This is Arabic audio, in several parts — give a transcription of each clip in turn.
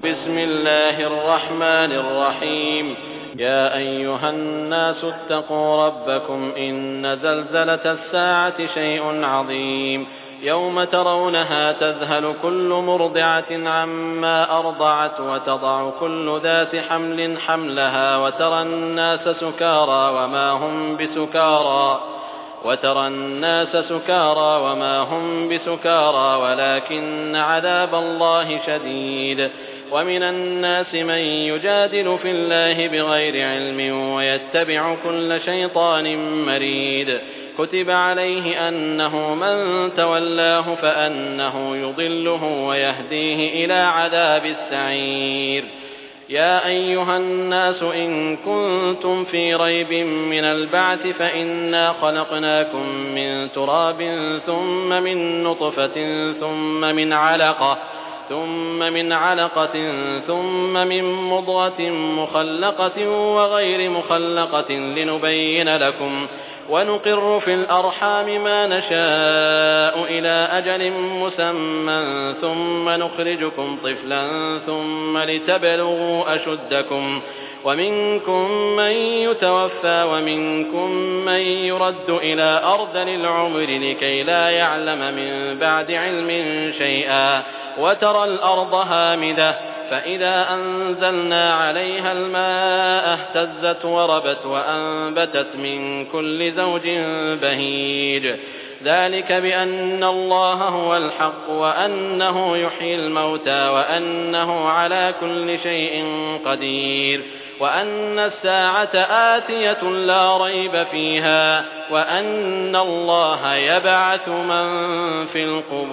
بسم الله الرحمن الرحيم. يا أيها الناس اتقوا ربكم إن زلزلة الساعة شيء عظيم يوم ترونها تذهل كل مرضعة عما أرضعت وتضع كل ذات حمل حملها وترى الناس سكارى وما هم بسكارى ولكن عذاب الله شديد. ومن الناس من يجادل في الله بغير علم ويتبع كل شيطان مريد. كتب عليه أنه من تولاه فأنه يضله ويهديه إلى عذاب السعير. يا أيها الناس إن كنتم في ريب من البعث فإنا خلقناكم من تراب ثم من نطفة ثم من علقة ثم من مضغة مخلقة وغير مخلقة لنبين لكم ونقر في الأرحام ما نشاء إلى أجل مسمى ثم نخرجكم طفلا ثم لتبلغوا أشدكم ومنكم من يتوفى ومنكم من يرد إلى أرذل العمر لكي لا يعلم من بعد علم شيئا. وترى الأرض هامدة فإذا أنزلنا عليها الماء اهتزت وربت وأنبتت من كل زوج بهيج. ذلك بأن الله هو الحق وأنه يحيي الموتى وأنه على كل شيء قدير وأن الساعة آتية لا ريب فيها وأن الله يبعث من في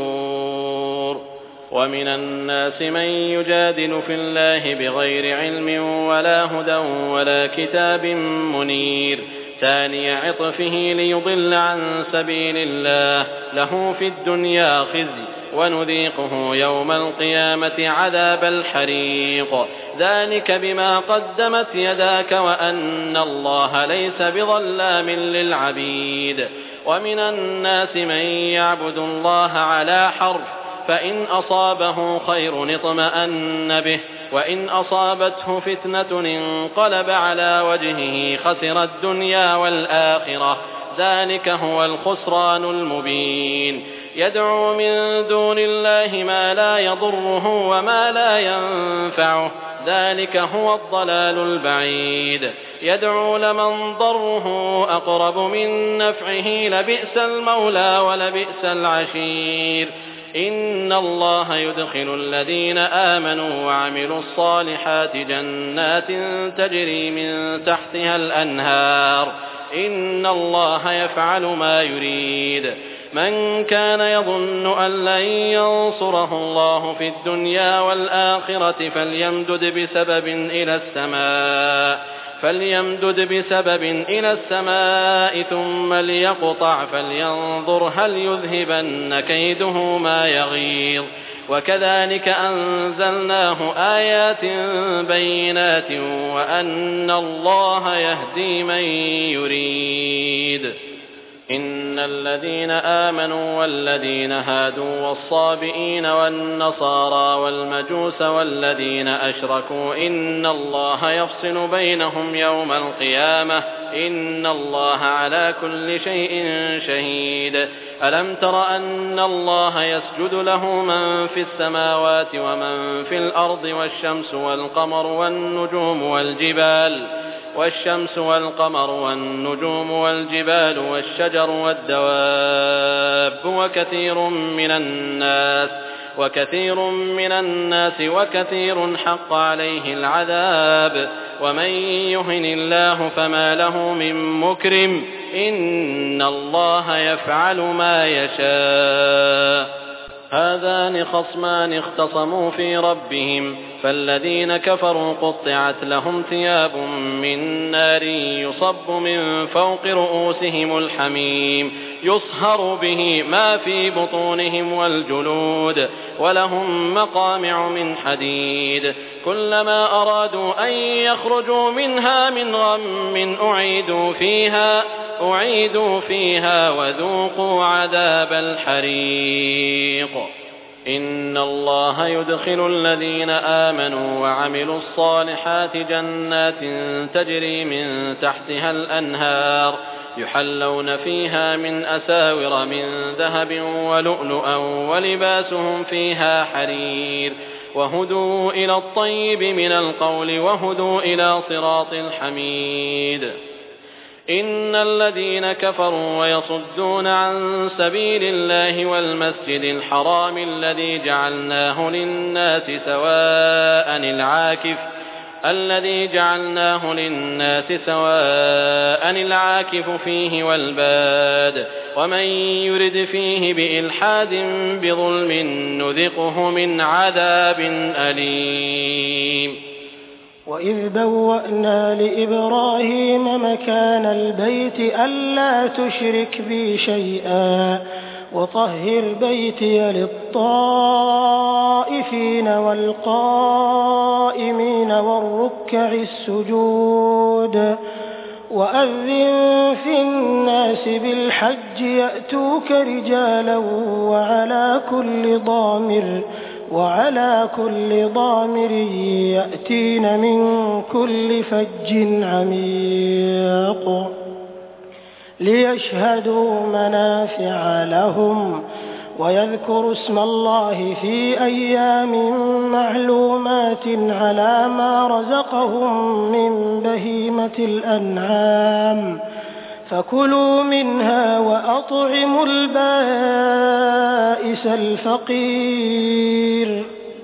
القبور. ومن الناس من يجادل في الله بغير علم ولا هدى ولا كتاب منير ثاني عطفه ليضل عن سبيل الله له في الدنيا خزي ونذيقه يوم القيامة عذاب الحريق. ذلك بما قدمت يداك وأن الله ليس بظلام للعبيد. ومن الناس من يعبد الله على حرف فإن أصابه خير اطمأن به وإن أصابته فتنة انقلب على وجهه خسر الدنيا والآخرة. ذلك هو الخسران المبين. يدعو من دون الله ما لا يضره وما لا ينفعه ذلك هو الضلال البعيد. يدعو لمن ضره أقرب من نفعه لبئس المولى ولبئس العشير. إن الله يدخل الذين آمنوا وعملوا الصالحات جنات تجري من تحتها الأنهار إن الله يفعل ما يريد. من كان يظن أن لن ينصره الله في الدنيا والآخرة فليمدد بسبب إلى السماء ثم ليقطع فلينظر هل يذهبن كيده ما يغيظ. وكذلك أنزلناه آيات بينات وأن الله يهدي من يريد. إن الذين آمنوا والذين هادوا والصابئين والنصارى والمجوس والذين أشركوا إن الله يفصل بينهم يوم القيامة إن الله على كل شيء شهيد. ألم تر أن الله يسجد له من في السماوات ومن في الأرض والشمس والقمر والجبال والشجر والدواب وكثير من الناس وكثير حق عليه العذاب. ومن يهن الله فما له من مكرم إن الله يفعل ما يشاء. هذان خصمان اختصموا في ربهم فالذين كفروا قطعت لهم ثياب من نار يصب من فوق رؤوسهم الحميم يصهر به ما في بطونهم والجلود ولهم مقامع من حديد كلما أرادوا أن يخرجوا منها من غم أعيدوا فيها وذوقوا عذاب الحريق. إن الله يدخل الذين آمنوا وعملوا الصالحات جنات تجري من تحتها الأنهار يحلون فيها من أساور من ذهب ولؤلؤا ولباسهم فيها حرير وهدوا إلى الطيب من القول وهدوا إلى صراط الحميد. إن الذين كفروا ويصدون عن سبيل الله والمسجد الحرام الذي جعلناه للناس سواء العاكف فيه والباد ومن يرد فيه بإلحاد بظلم نذقه من عذاب أليم. وإذ بوأنا لإبراهيم مكان البيت ألا تشرك بي شيئا وطهر بيتي للطائفين والقائمين والركع السجود وأذن في الناس بالحج يأتوك رجالا وعلى كل ضامر يأتين من كل فج عميق ليشهدوا منافع لهم ويذكروا اسم الله في أيام معلومات على ما رزقهم من بهيمة الأنعام فكلوا منها وأطعموا البائس الفقير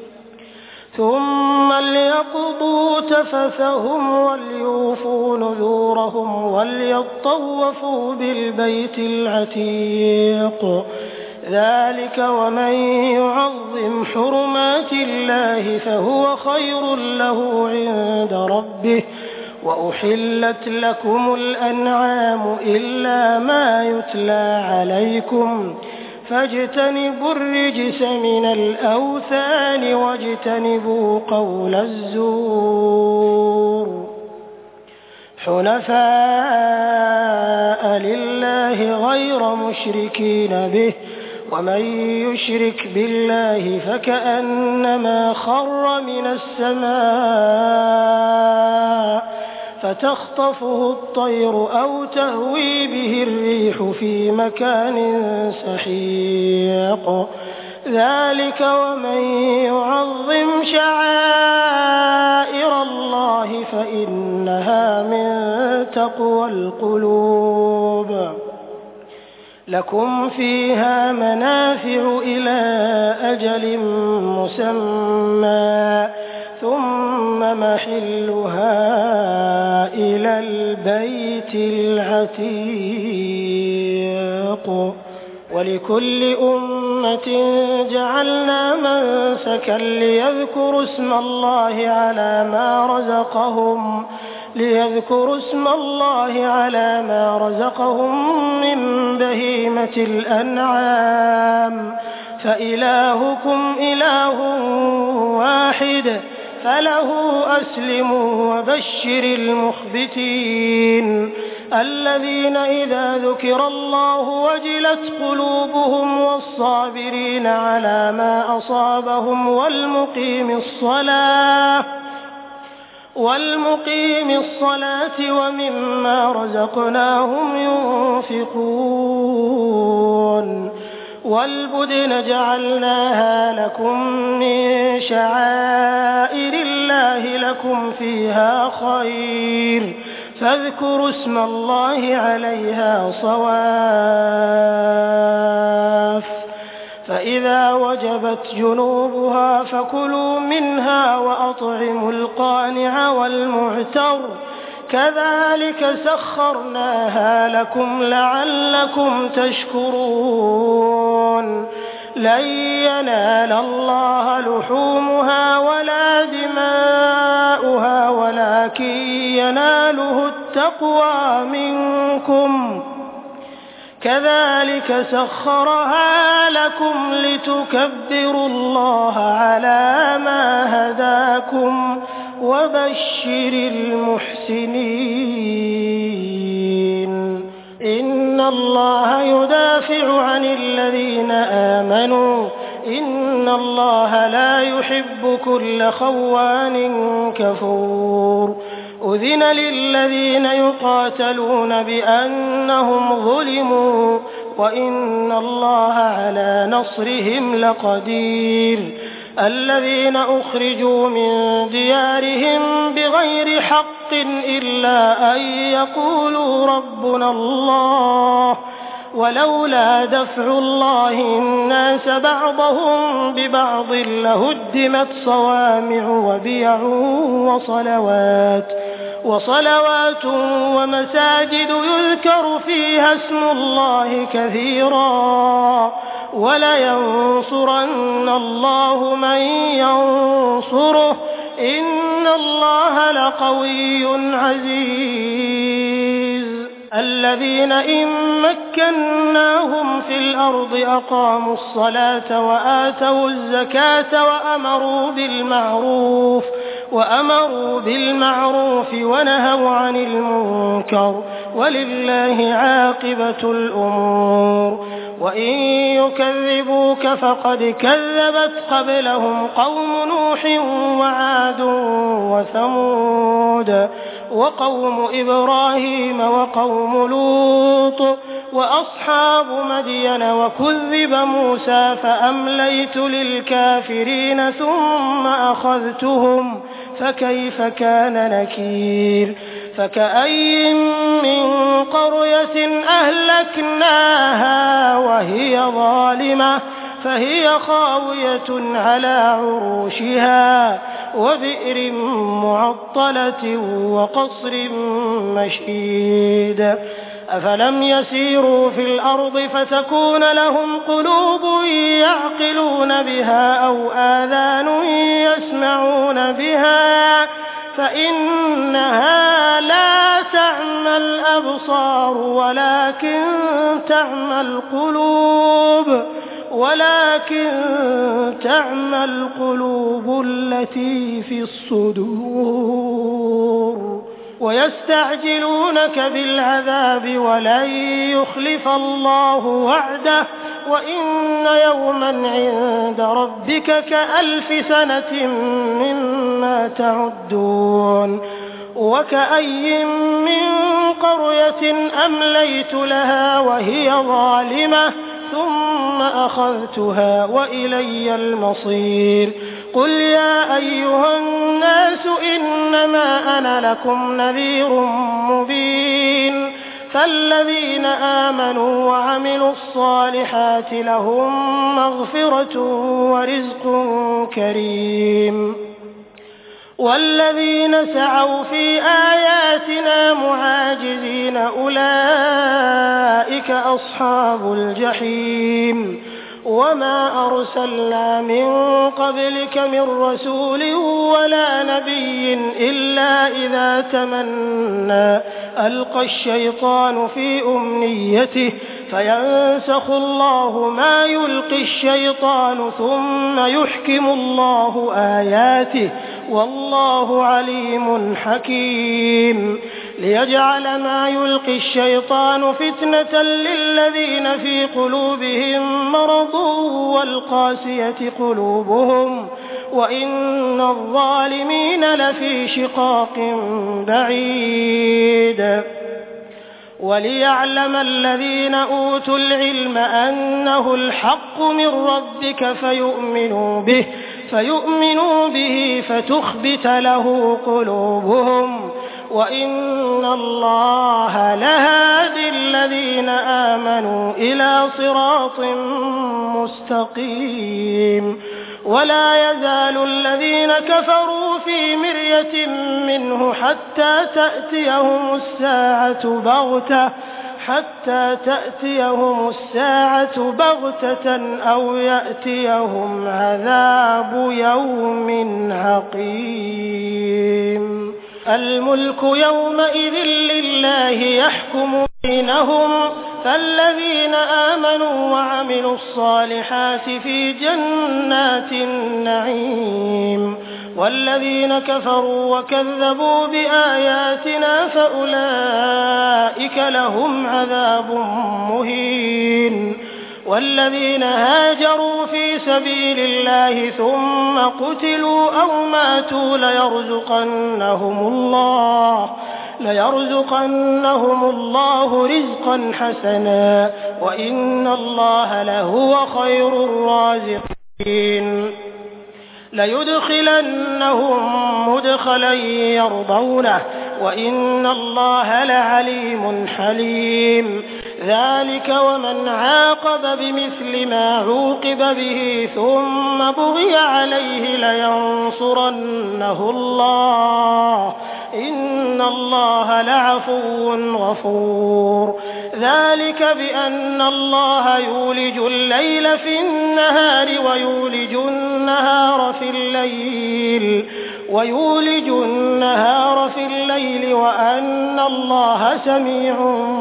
ثم ليقضوا تفثهم وليوفوا نذورهم وليطوفوا بالبيت العتيق ذلك ومن يعظم حرمات الله فهو خير له عند ربه وأحلت لكم الأنعام إلا ما يتلى عليكم فاجتنبوا الرجس من الأوثان واجتنبوا قول الزور حنفاء لله غير مشركين به ومن يشرك بالله فكأنما خر من السماء فتخطفه الطير أو تهوي به الريح في مكان سحيق ذلك ومن يعظم شعائر الله فإنها من تقوى القلوب لكم فيها منافع إلى أجل مسمى ثم محلها إلى البيت العتيق ولكل أمة جعلنا منسكا ليذكروا اسم الله على ما رزقهم من بهيمة الأنعام فإلهكم إله واحد فله أسلموا وبشر المخبتين الذين إذا ذكر الله وجلت قلوبهم والصابرين على ما أصابهم والمقيم الصلاة ومما رزقناهم ينفقون والبدن جعلناها لكم من شعائر الله لكم فيها خير فاذكروا اسم الله عليها صواف فإذا وجبت جنوبها فكلوا منها وأطعموا القانع والمعتر كذلك سخرناها لكم لعلكم تشكرون لن ينال الله لحومها ولا دماؤها ولكن يناله التقوى منكم كذلك سخرها لكم لتكبروا الله على ما هداكم وبشر المحسنين إن الله يدافع عن الذين آمنوا إن الله لا يحب كل خوان كفور أذن للذين يقاتلون بأنهم ظلموا وإن الله على نصرهم لقدير الذين أخرجوا من ديارهم بغير حق إلا أن يقولوا ربنا الله ولولا دفع الله الناس بعضهم ببعض لهدمت صوامع وبيع وصلوات ومساجد يذكر فيها اسم الله كثيرا ولينصرن الله من ينصره إن الله لقوي عزيز الذين إن مكناهم في الأرض أقاموا الصلاة وآتوا الزكاة وأمروا بالمعروف ونهوا عن المنكر ولله عاقبة الأمور وإن يكذبوك فقد كذبت قبلهم قوم نوح وعاد وثمود وقوم إبراهيم وقوم لوط وأصحاب مدين وكذب موسى فأمليت للكافرين ثم أخذتهم فكيف كان نكير فكأي من قرية أهلكناها وهي ظالمة فهي خاوية على عروشها وبئر معطلة وقصر مشيد أفلم يسيروا في الأرض فتكون لهم قلوب يعقلون بها أو آذان يسمعون بها فإنها لا تعمى الأبصار ولكن تعمى القلوب التي في الصدور ويستعجلونك بالعذاب ولن يخلف الله وعده وإن يوما عند ربك كألف سنة مما تعدون وكأي من قرية أمليت لها وهي ظالمة ثم أخذتها وإلي المصير قل يا أيها الناس إنما أنا لكم نذير مبين فالذين آمنوا وعملوا الصالحات لهم مغفرة ورزق كريم والذين سعوا في آياتنا معاجزين أولئك أصحاب الجحيم وما أرسلنا من قبلك من رسول ولا نبي إلا إذا تمنى ألقى الشيطان في أمنيته فينسخ الله ما يلقي الشيطان ثم يحكم الله آياته والله عليم حكيم ليجعل ما يلقي الشيطان فتنة للذين في قلوبهم مرض والقاسية قلوبهم وإن الظالمين لفي شقاق بعيد وليعلم الذين أوتوا العلم أنه الحق من ربك فيؤمنوا به فتخبت له قلوبهم وإن الله لهادي الذين آمنوا إلى صراط مستقيم ولا يزال الذين كفروا في مرية منه حتى تأتيهم الساعة بغتة أو يأتيهم عذاب يوم عقيم الملك يومئذ لله يحكم بينهم فالذين آمنوا وعملوا الصالحات في جنات النعيم والذين كفروا وكذبوا بآياتنا فأولئك لهم عذاب مهين والذين هاجروا في سبيل الله ثم قتلوا أو ماتوا ليرزقنهم الله رزقا حسنا وإن الله لهو خير الرازقين ليدخلنهم مدخلا يرضونه وإن الله لعليم حليم ذلك ومن عاقب بمثل ما عوقب به ثم بغي عليه لينصرنه الله إن الله لعفو غفور ذلك بأن الله يولج الليل في النهار ويولج النهار في الليل وأن الله سميع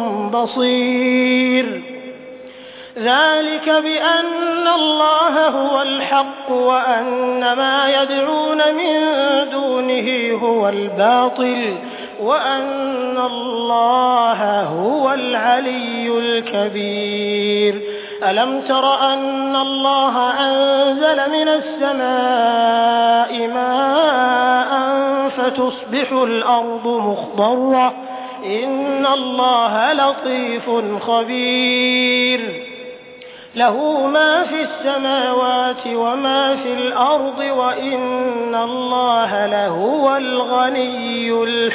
بصير ذلك بأن الله هو الحق وأن ما يدعون من دونه هو الباطل وأن الله هو العلي الكبير ألم تر أن الله أنزل من السماء ماء فتصبح الأرض مخضرة إن الله لطيف خبير له ما في السماوات وما في الأرض وإن الله لهو الغني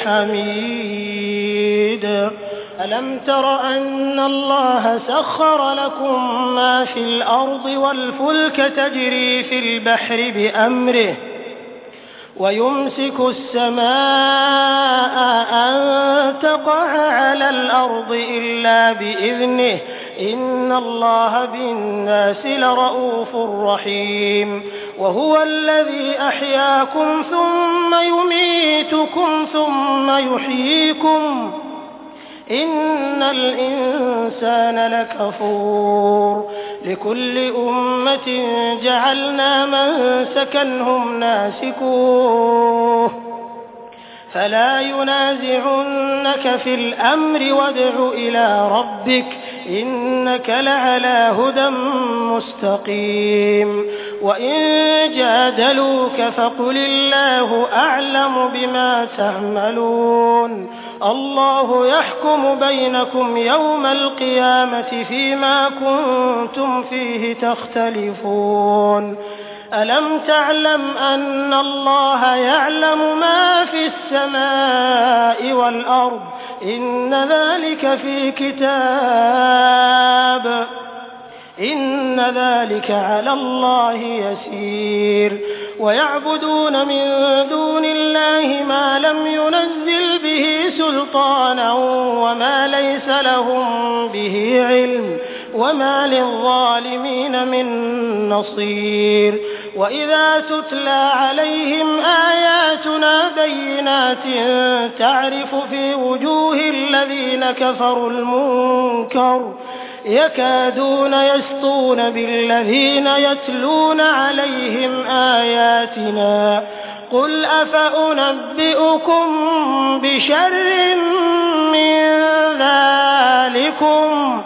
الحميد ألم تر أن الله سخر لكم ما في الأرض والفلك تجري في البحر بأمره ويمسك السماء أن تقع على الأرض إلا بإذنه إن الله بالناس لرءوف رحيم وهو الذي أحياكم ثم يميتكم ثم يحييكم إن الإنسان لكفور لكل أمة جعلنا منسكا هم ناسكوه فلا ينازعنك في الأمر وادع إلى ربك إنك لعلى هدى مستقيم وإن جادلوك فقل الله أعلم بما تعملون الله يحكم بينكم يوم القيامة فيما كنتم فيه تختلفون ألم تعلم أن الله يعلم ما في السماء والأرض إن ذلك في كتاب إن ذلك على الله يسير ويعبدون من دون الله ما لم ينزل به سلطانا وما ليس لهم به علم وما للظالمين من نصير وإذا تتلى عليهم آياتنا بينات تعرف في وجوه الذين كفروا المنكر يكادون يسطون بالذين يتلون عليهم آياتنا قل أفأنبئكم بشر من ذلكم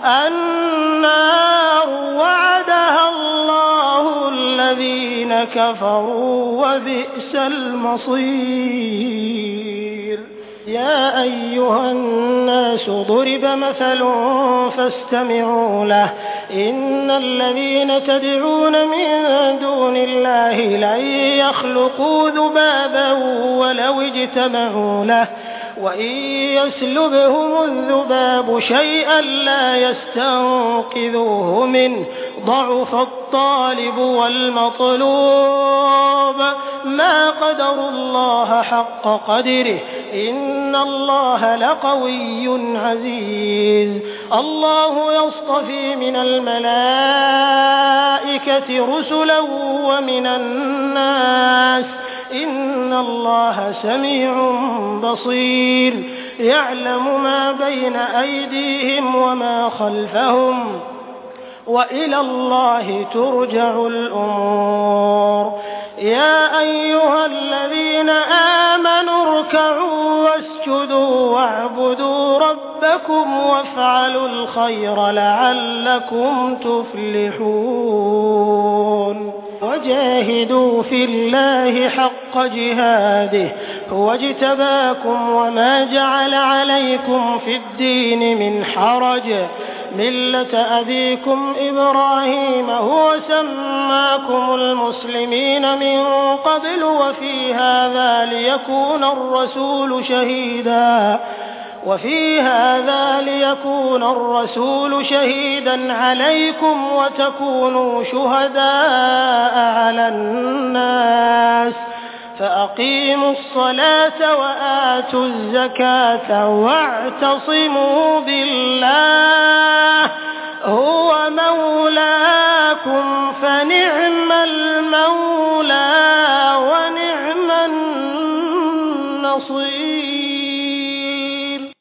النار وعدها الله الذين كفروا وبئس المصير يا أيها الناس ضرب مثل فاستمعوا له إن الذين تدعون من دون الله لن يخلقوا ذبابا ولو اجتمعوا له وإن يسلبهم الذباب شيئا لا يستنقذوه منه ضعف الطالب والمطلوب ما قدروا الله حق قدره إن الله لقوي عزيز الله يصطفي من الملائكة رسلا ومن الناس إن الله سميع بصير يعلم ما بين أيديهم وما خلفهم وإلى الله ترجع الأمور يا أيها الذين آمنوا اركعوا واسجدوا واعبدوا ربكم لكم وافعلوا الخير لعلكم تفلحون وجاهدوا في الله حق جهاده هو اجتباكم وما جعل عليكم في الدين من حرج ملة أبيكم إبراهيم هو سماكم المسلمين من قبل وفي هذا ليكون الرسول شهيدا عليكم وتكونوا شهداء على الناس فأقيموا الصلاة وآتوا الزكاة واعتصموا بالله